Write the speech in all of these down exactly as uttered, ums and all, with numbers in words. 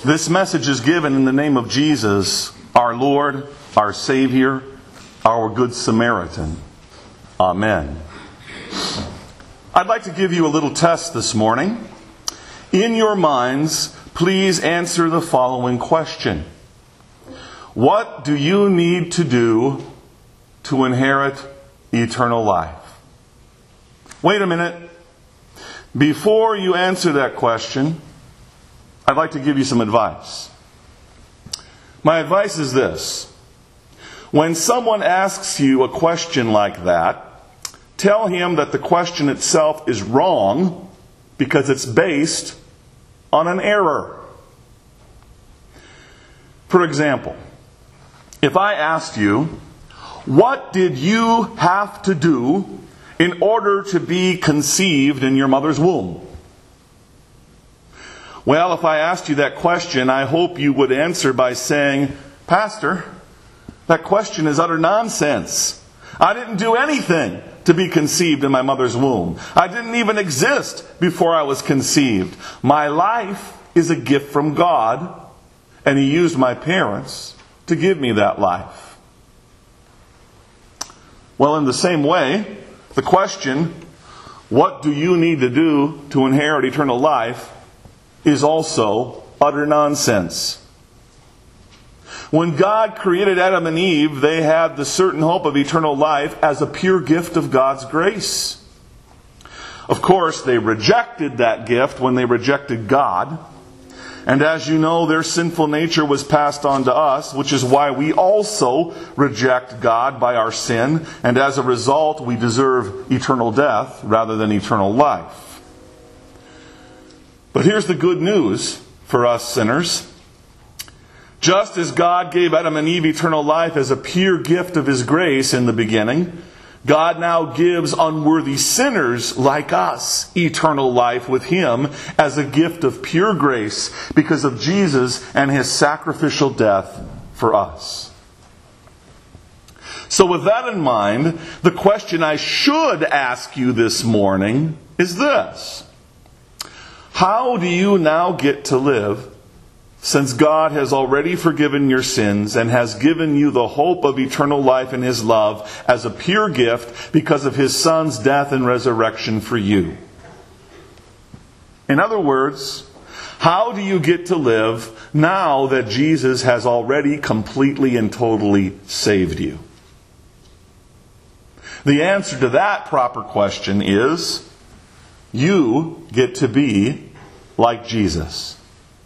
This message is given in the name of Jesus, our Lord, our Savior, our Good Samaritan. Amen. I'd like to give you a little test this morning. In your minds, please answer the following question. What do you need to do to inherit eternal life? Wait a minute. Before you answer that question, I'd like to give you some advice. My advice is this. When someone asks you a question like that, tell him that the question itself is wrong because it's based on an error. For example, if I asked you, what did you have to do in order to be conceived in your mother's womb? Well, if I asked you that question, I hope you would answer by saying, Pastor, that question is utter nonsense. I didn't do anything to be conceived in my mother's womb. I didn't even exist before I was conceived. My life is a gift from God, and He used my parents to give me that life. Well, in the same way, the question, what do you need to do to inherit eternal life, is also utter nonsense. When God created Adam and Eve, they had the certain hope of eternal life as a pure gift of God's grace. Of course, they rejected that gift when they rejected God. And as you know, their sinful nature was passed on to us, which is why we also reject God by our sin. And as a result, we deserve eternal death rather than eternal life. But here's the good news for us sinners. Just as God gave Adam and Eve eternal life as a pure gift of His grace in the beginning, God now gives unworthy sinners like us eternal life with Him as a gift of pure grace because of Jesus and His sacrificial death for us. So with that in mind, the question I should ask you this morning is this. How do you now get to live since God has already forgiven your sins and has given you the hope of eternal life in His love as a pure gift because of His Son's death and resurrection for you? In other words, how do you get to live now that Jesus has already completely and totally saved you? The answer to that proper question is, you get to be like Jesus.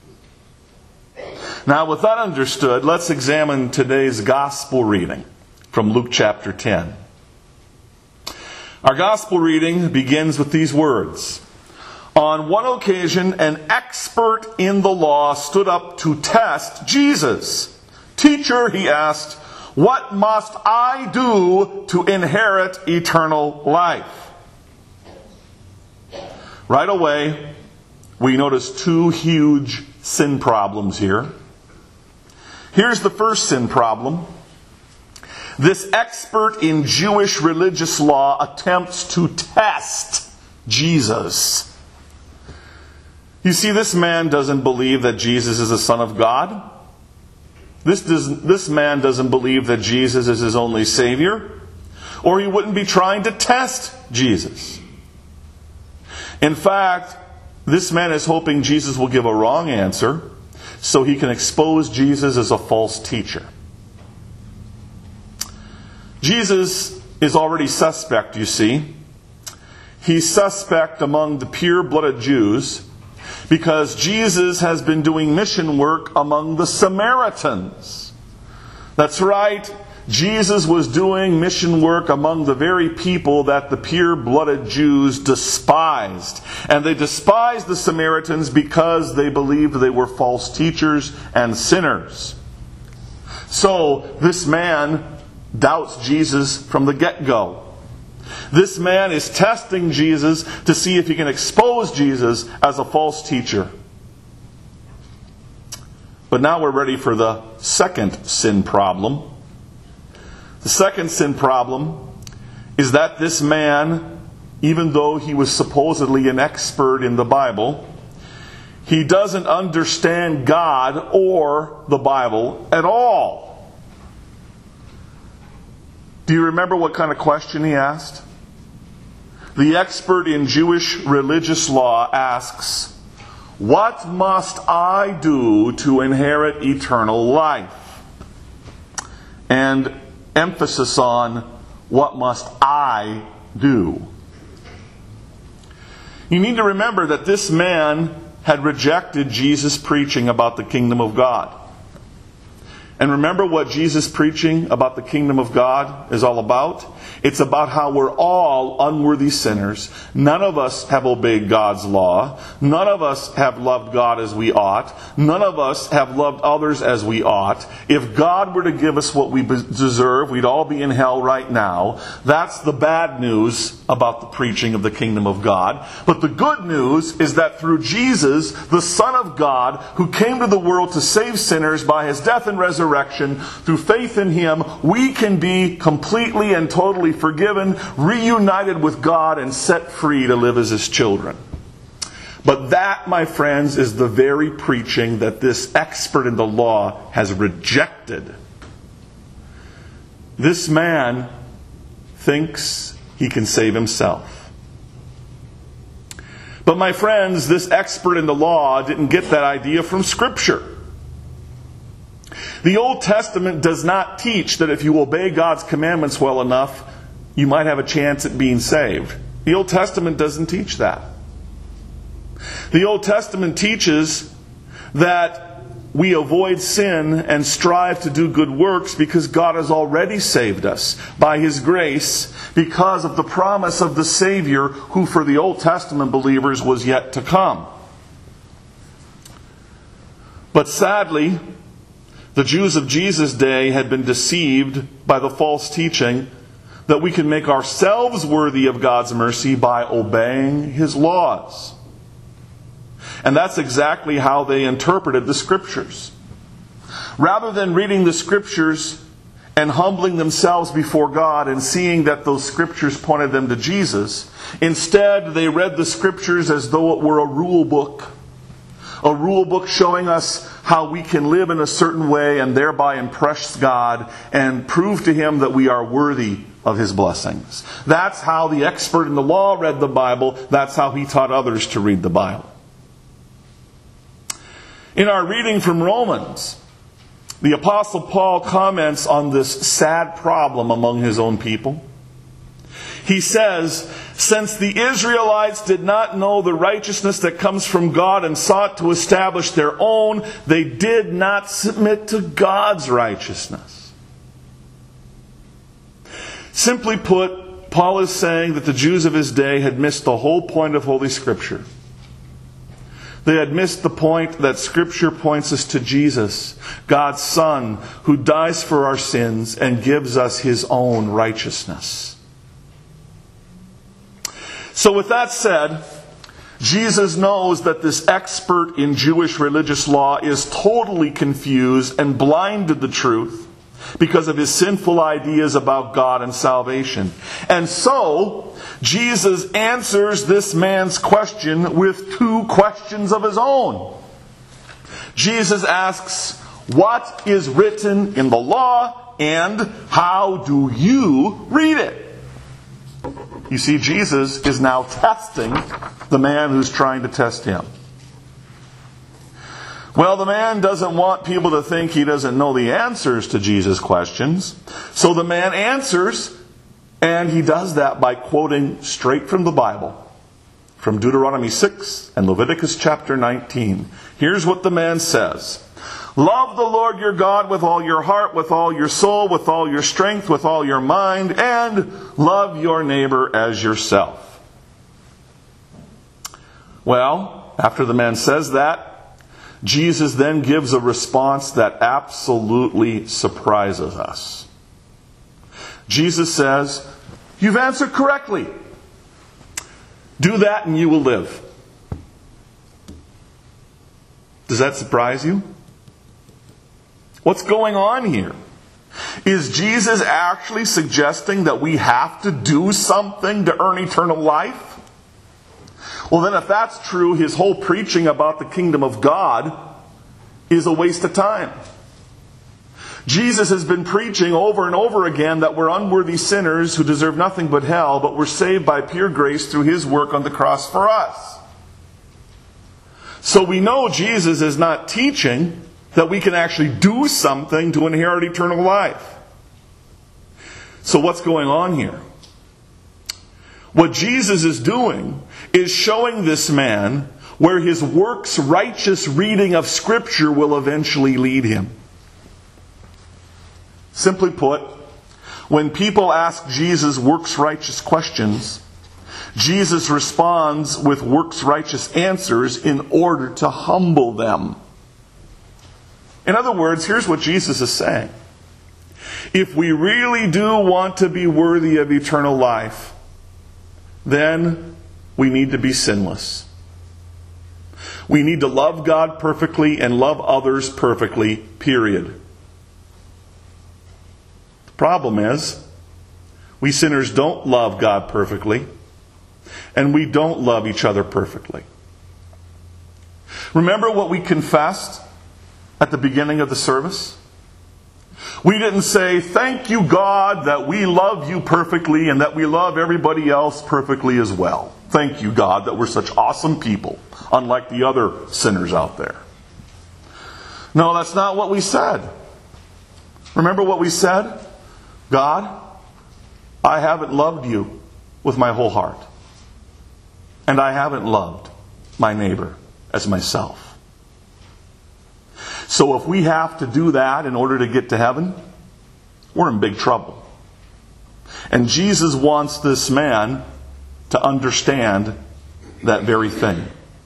Now, with that understood, let's examine today's gospel reading from Luke chapter ten. Our gospel reading begins with these words. On one occasion, an expert in the law stood up to test Jesus. Teacher, he asked, what must I do to inherit eternal life? Right away, we notice two huge sin problems here. Here's the first sin problem. This expert in Jewish religious law attempts to test Jesus. You see, this man doesn't believe that Jesus is the Son of God. This, does, this man doesn't believe that Jesus is his only Savior, or he wouldn't be trying to test Jesus. In fact, this man is hoping Jesus will give a wrong answer so he can expose Jesus as a false teacher. Jesus is already suspect, you see. He's suspect among the pure-blooded Jews because Jesus has been doing mission work among the Samaritans. That's right. Jesus was doing mission work among the very people that the pure-blooded Jews despised. And they despised the Samaritans because they believed they were false teachers and sinners. So, this man doubts Jesus from the get-go. This man is testing Jesus to see if he can expose Jesus as a false teacher. But now we're ready for the second sin problem. The second sin problem is that this man, even though he was supposedly an expert in the Bible, he doesn't understand God or the Bible at all. Do you remember what kind of question he asked? The expert in Jewish religious law asks, "What must I do to inherit eternal life?" And emphasis on, "What must I do?" You need to remember that this man had rejected Jesus' preaching about the kingdom of God. And remember what Jesus' preaching about the kingdom of God is all about? It's about how we're all unworthy sinners. None of us have obeyed God's law. None of us have loved God as we ought. None of us have loved others as we ought. If God were to give us what we deserve, we'd all be in hell right now. That's the bad news about the preaching of the kingdom of God. But the good news is that through Jesus, the Son of God, who came to the world to save sinners by His death and resurrection, through faith in Him, we can be completely and totally forgiven, reunited with God, and set free to live as His children. But that, my friends, is the very preaching that this expert in the law has rejected. This man thinks he can save himself. But my friends, this expert in the law didn't get that idea from Scripture. The Old Testament does not teach that if you obey God's commandments well enough, you might have a chance at being saved. The Old Testament doesn't teach that. The Old Testament teaches that we avoid sin and strive to do good works because God has already saved us by His grace because of the promise of the Savior who for the Old Testament believers was yet to come. But sadly, the Jews of Jesus' day had been deceived by the false teaching that we can make ourselves worthy of God's mercy by obeying His laws. And that's exactly how they interpreted the Scriptures. Rather than reading the Scriptures and humbling themselves before God and seeing that those Scriptures pointed them to Jesus, instead they read the Scriptures as though it were a rule book. A rule book showing us how we can live in a certain way and thereby impress God and prove to Him that we are worthy of His blessings. That's how the expert in the law read the Bible. That's how he taught others to read the Bible. In our reading from Romans, the Apostle Paul comments on this sad problem among his own people. He says, "Since the Israelites did not know the righteousness that comes from God and sought to establish their own, they did not submit to God's righteousness." Simply put, Paul is saying that the Jews of his day had missed the whole point of Holy Scripture. They had missed the point that Scripture points us to Jesus, God's Son, who dies for our sins and gives us His own righteousness. So with that said, Jesus knows that this expert in Jewish religious law is totally confused and blind to the truth because of his sinful ideas about God and salvation. And so, Jesus answers this man's question with two questions of his own. Jesus asks, "What is written in the law, and how do you read it?" You see, Jesus is now testing the man who's trying to test him. Well, the man doesn't want people to think he doesn't know the answers to Jesus' questions. So the man answers, and he does that by quoting straight from the Bible, from Deuteronomy six and Leviticus chapter nineteen. Here's what the man says. "Love the Lord your God with all your heart, with all your soul, with all your strength, with all your mind, and love your neighbor as yourself." Well, after the man says that, Jesus then gives a response that absolutely surprises us. Jesus says, "You've answered correctly. Do that and you will live." Does that surprise you? What's going on here? Is Jesus actually suggesting that we have to do something to earn eternal life? Well, then if that's true, his whole preaching about the kingdom of God is a waste of time. Jesus has been preaching over and over again that we're unworthy sinners who deserve nothing but hell, but we're saved by pure grace through his work on the cross for us. So we know Jesus is not teaching that we can actually do something to inherit eternal life. So what's going on here? What Jesus is doing is showing this man where his works righteous reading of Scripture will eventually lead him. Simply put, when people ask Jesus works righteous questions, Jesus responds with works righteous answers in order to humble them. In other words, here's what Jesus is saying. If we really do want to be worthy of eternal life, then we need to be sinless. We need to love God perfectly and love others perfectly, period. The problem is, we sinners don't love God perfectly, and we don't love each other perfectly. Remember what we confessed at the beginning of the service? We didn't say, thank you, God, that we love you perfectly and that we love everybody else perfectly as well. Thank you, God, that we're such awesome people, unlike the other sinners out there. No, that's not what we said. Remember what we said? God, I haven't loved you with my whole heart. And I haven't loved my neighbor as myself. So if we have to do that in order to get to heaven, we're in big trouble. And Jesus wants this man to understand that very thing.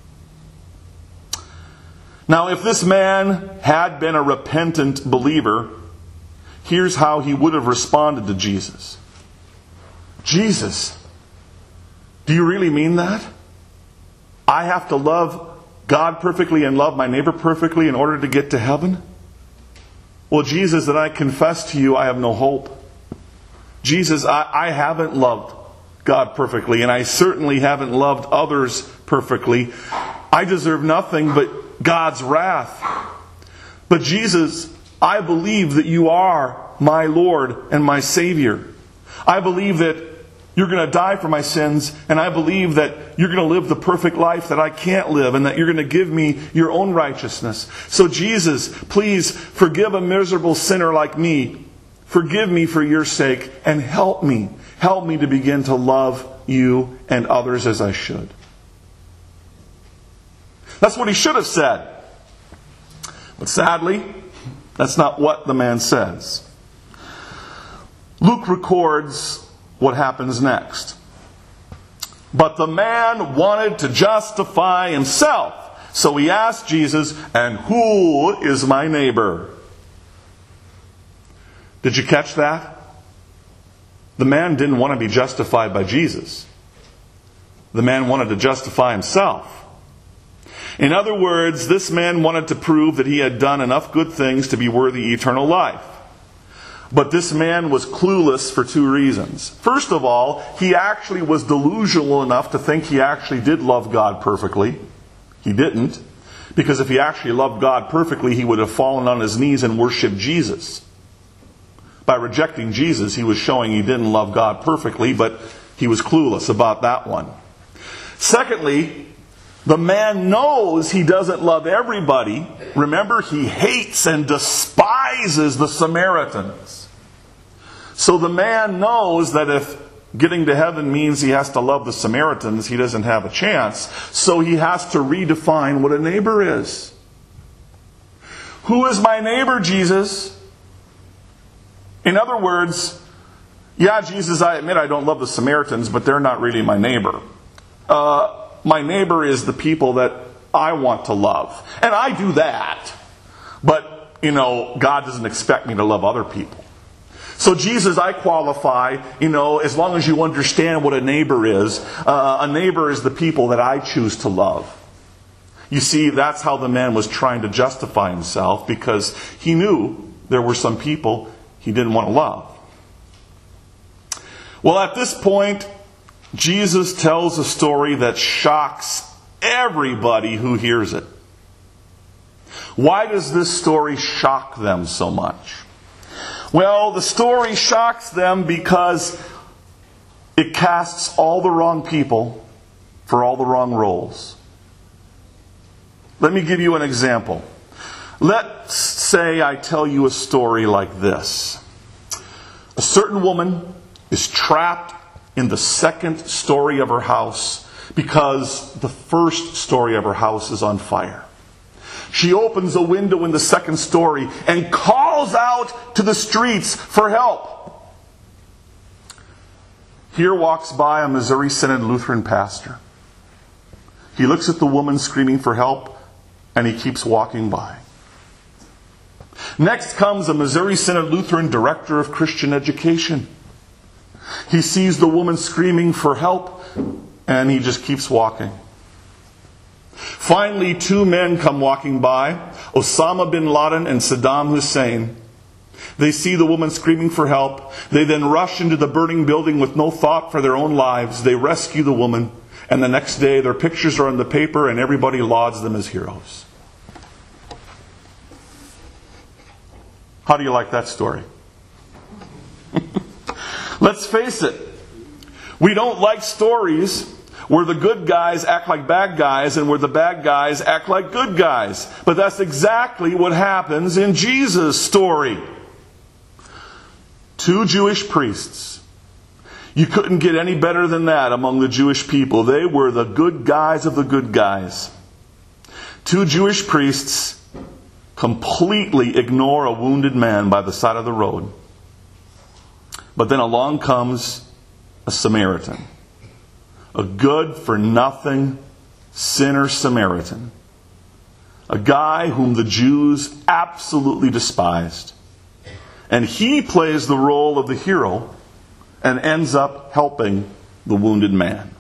Now, if this man had been a repentant believer, here's how he would have responded to Jesus. Jesus, do you really mean that? I have to love God perfectly and love my neighbor perfectly in order to get to heaven? Well, Jesus, that I confess to you, I have no hope. Jesus, I, I haven't loved God perfectly, and I certainly haven't loved others perfectly. I deserve nothing but God's wrath. But Jesus, I believe that you are my Lord and my Savior. I believe that you're going to die for my sins, and I believe that you're going to live the perfect life that I can't live, and that you're going to give me your own righteousness. So Jesus, please forgive a miserable sinner like me. Forgive me for your sake, and help me. Help me to begin to love you and others as I should. That's what he should have said. But sadly, that's not what the man says. Luke records what happens next. But the man wanted to justify himself. So he asked Jesus, and who is my neighbor? Did you catch that? The man didn't want to be justified by Jesus. The man wanted to justify himself. In other words, this man wanted to prove that he had done enough good things to be worthy eternal life. But this man was clueless for two reasons. First of all, he actually was delusional enough to think he actually did love God perfectly. He didn't. Because if he actually loved God perfectly, he would have fallen on his knees and worshipped Jesus. By rejecting Jesus, he was showing he didn't love God perfectly, but he was clueless about that one. Secondly, the man knows he doesn't love everybody. Remember, he hates and despises the Samaritans. So the man knows that if getting to heaven means he has to love the Samaritans, he doesn't have a chance. So he has to redefine what a neighbor is. Who is my neighbor, Jesus? In other words, yeah, Jesus, I admit I don't love the Samaritans, but they're not really my neighbor. Uh, my neighbor is the people that I want to love. And I do that. But, you know, God doesn't expect me to love other people. So Jesus, I qualify, you know, as long as you understand what a neighbor is. Uh, a neighbor is the people that I choose to love. You see, that's how the man was trying to justify himself, because he knew there were some people he didn't want to love. Well, at this point, Jesus tells a story that shocks everybody who hears it. Why does this story shock them so much? Well, the story shocks them because it casts all the wrong people for all the wrong roles. Let me give you an example. Let's say I tell you a story like this. A certain woman is trapped in the second story of her house because the first story of her house is on fire. She opens a window in the second story and calls out to the streets for help. Here walks by a Missouri Synod Lutheran pastor. He looks at the woman screaming for help, and he keeps walking by. Next comes a Missouri Synod Lutheran director of Christian education. He sees the woman screaming for help, and he just keeps walking. Finally, two men come walking by, Osama bin Laden and Saddam Hussein. They see the woman screaming for help. They then rush into the burning building with no thought for their own lives. They rescue the woman, and the next day their pictures are in the paper and everybody lauds them as heroes. How do you like that story? Let's face it, we don't like stories where the good guys act like bad guys and where the bad guys act like good guys. But that's exactly what happens in Jesus' story. Two Jewish priests. You couldn't get any better than that among the Jewish people. They were the good guys of the good guys. Two Jewish priests completely ignore a wounded man by the side of the road. But then along comes a Samaritan. A good-for-nothing sinner Samaritan. A guy whom the Jews absolutely despised. And he plays the role of the hero and ends up helping the wounded man.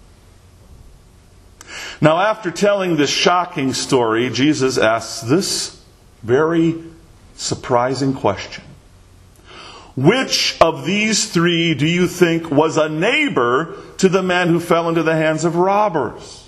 Now, after telling this shocking story, Jesus asks this very surprising question. Which of these three do you think was a neighbor to the man who fell into the hands of robbers?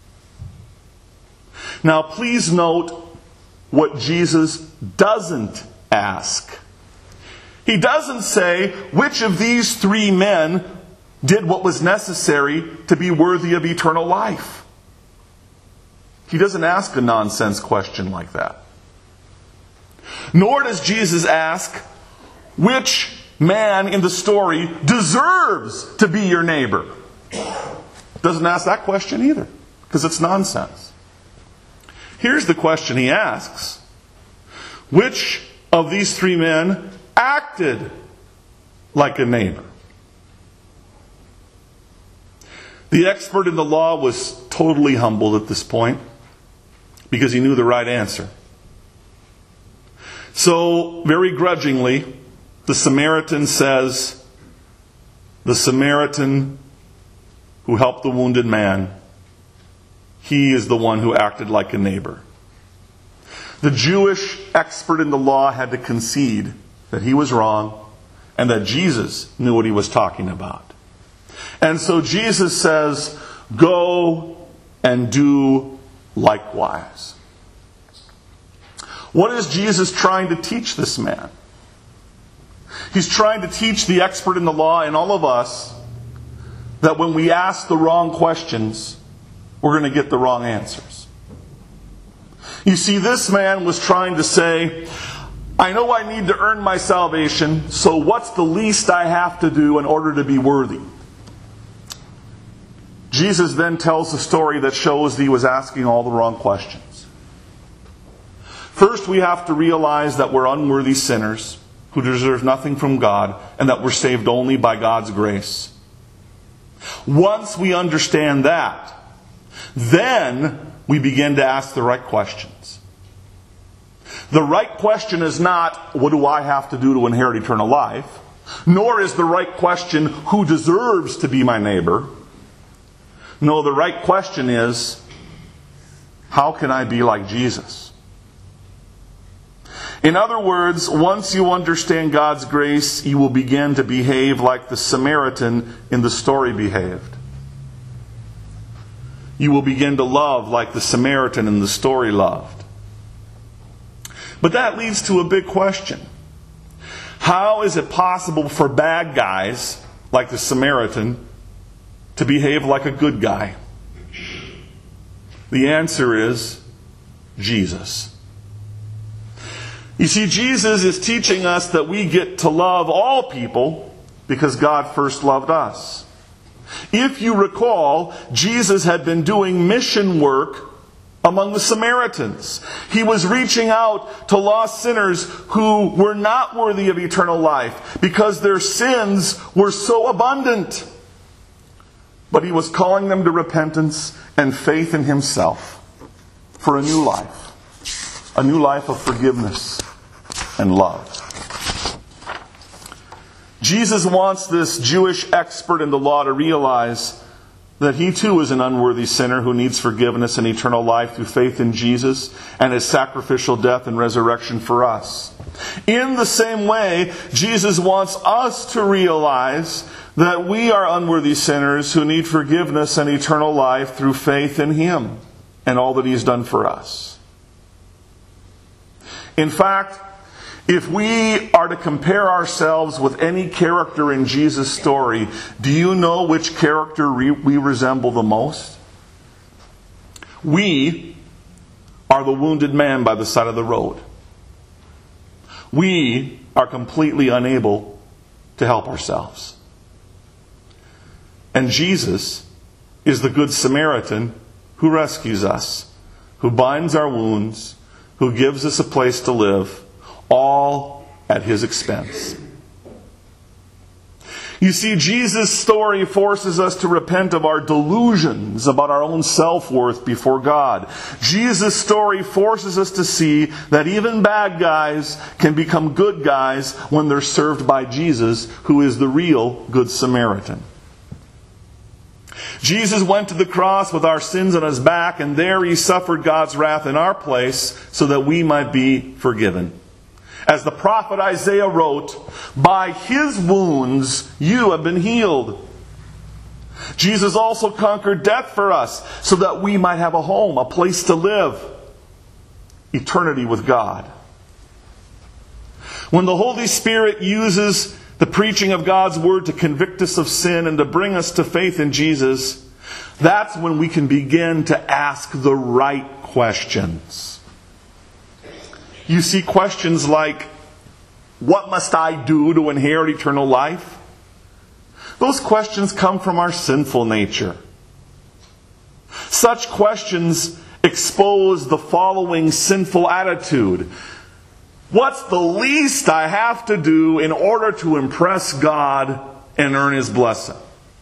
Now, please note what Jesus doesn't ask. He doesn't say, which of these three men did what was necessary to be worthy of eternal life? He doesn't ask a nonsense question like that. Nor does Jesus ask, which man in the story deserves to be your neighbor? Doesn't ask that question either, because it's nonsense. Here's the question he asks. Which of these three men acted like a neighbor? The expert in the law was totally humbled at this point, because he knew the right answer. So, very grudgingly, the Samaritan says, the Samaritan who helped the wounded man, he is the one who acted like a neighbor. The Jewish expert in the law had to concede that he was wrong and that Jesus knew what he was talking about. And so Jesus says, go and do likewise. What is Jesus trying to teach this man? He's trying to teach the expert in the law and all of us that when we ask the wrong questions, we're going to get the wrong answers. You see, this man was trying to say, I know I need to earn my salvation, so what's the least I have to do in order to be worthy? Jesus then tells a story that shows that he was asking all the wrong questions. First, we have to realize that we're unworthy sinners who deserve nothing from God, and that we're saved only by God's grace. Once we understand that, then we begin to ask the right questions. The right question is not, what do I have to do to inherit eternal life? Nor is the right question, who deserves to be my neighbor? No, the right question is, how can I be like Jesus? In other words, once you understand God's grace, you will begin to behave like the Samaritan in the story behaved. You will begin to love like the Samaritan in the story loved. But that leads to a big question. How is it possible for bad guys, like the Samaritan, to behave like a good guy? The answer is Jesus. You see, Jesus is teaching us that we get to love all people because God first loved us. If you recall, Jesus had been doing mission work among the Samaritans. He was reaching out to lost sinners who were not worthy of eternal life because their sins were so abundant. But he was calling them to repentance and faith in himself for a new life. A new life of forgiveness and love. Jesus wants this Jewish expert in the law to realize that he too is an unworthy sinner who needs forgiveness and eternal life through faith in Jesus and his sacrificial death and resurrection for us. In the same way, Jesus wants us to realize that we are unworthy sinners who need forgiveness and eternal life through faith in him and all that he's done for us. In fact, if we are to compare ourselves with any character in Jesus' story, do you know which character we resemble the most? We are the wounded man by the side of the road. We are completely unable to help ourselves. And Jesus is the Good Samaritan who rescues us, who binds our wounds, who gives us a place to live, all at his expense. You see, Jesus' story forces us to repent of our delusions about our own self-worth before God. Jesus' story forces us to see that even bad guys can become good guys when they're served by Jesus, who is the real Good Samaritan. Jesus went to the cross with our sins on his back, and there he suffered God's wrath in our place so that we might be forgiven. As the prophet Isaiah wrote, by his wounds you have been healed. Jesus also conquered death for us so that we might have a home, a place to live, eternity with God. When the Holy Spirit uses the preaching of God's Word to convict us of sin and to bring us to faith in Jesus, that's when we can begin to ask the right questions. You see, questions like, what must I do to inherit eternal life? Those questions come from our sinful nature. Such questions expose the following sinful attitude. What's the least I have to do in order to impress God and earn his blessing?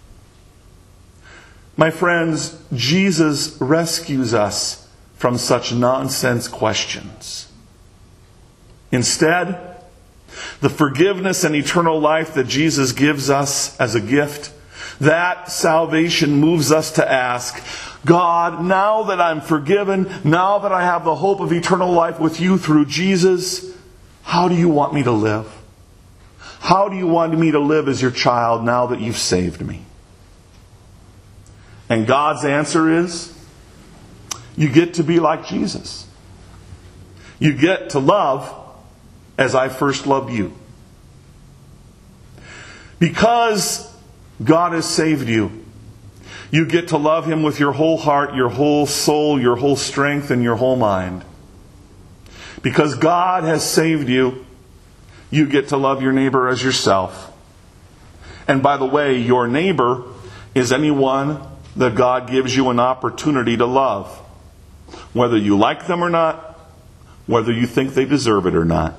My friends, Jesus rescues us from such nonsense questions. Instead, the forgiveness and eternal life that Jesus gives us as a gift, that salvation moves us to ask, God, now that I'm forgiven, now that I have the hope of eternal life with you through Jesus, how do you want me to live? How do you want me to live as your child now that you've saved me? And God's answer is, you get to be like Jesus. You get to love as I first loved you. Because God has saved you, you get to love him with your whole heart, your whole soul, your whole strength, and your whole mind. Because God has saved you, you get to love your neighbor as yourself. And by the way, your neighbor is anyone that God gives you an opportunity to love. Whether you like them or not, whether you think they deserve it or not.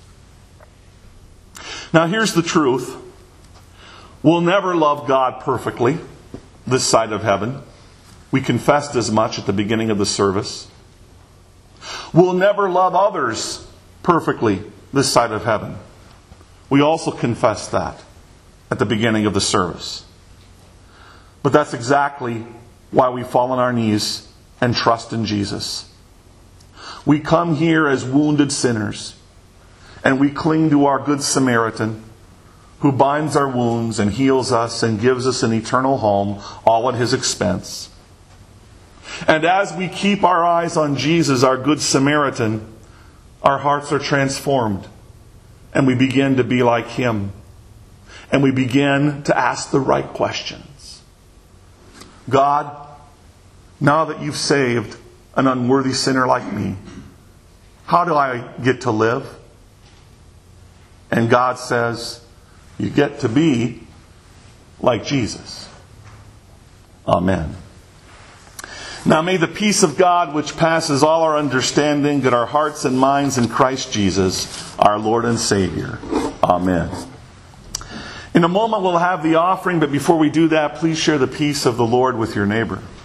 Now here's the truth. We'll never love God perfectly this side of heaven. We confessed as much at the beginning of the service. We'll never love others perfectly this side of heaven. We also confessed that at the beginning of the service. But that's exactly why we fall on our knees and trust in Jesus. We come here as wounded sinners and we cling to our Good Samaritan, who binds our wounds and heals us and gives us an eternal home, all at His expense. And as we keep our eyes on Jesus, our Good Samaritan, our hearts are transformed, and we begin to be like Him. And we begin to ask the right questions. God, now that You've saved an unworthy sinner like me, how do I get to live? And God says, you get to be like Jesus. Amen. Now may the peace of God, which passes all our understanding, guard our hearts and minds in Christ Jesus, our Lord and Savior. Amen. In a moment we'll have the offering, but before we do that, please share the peace of the Lord with your neighbor.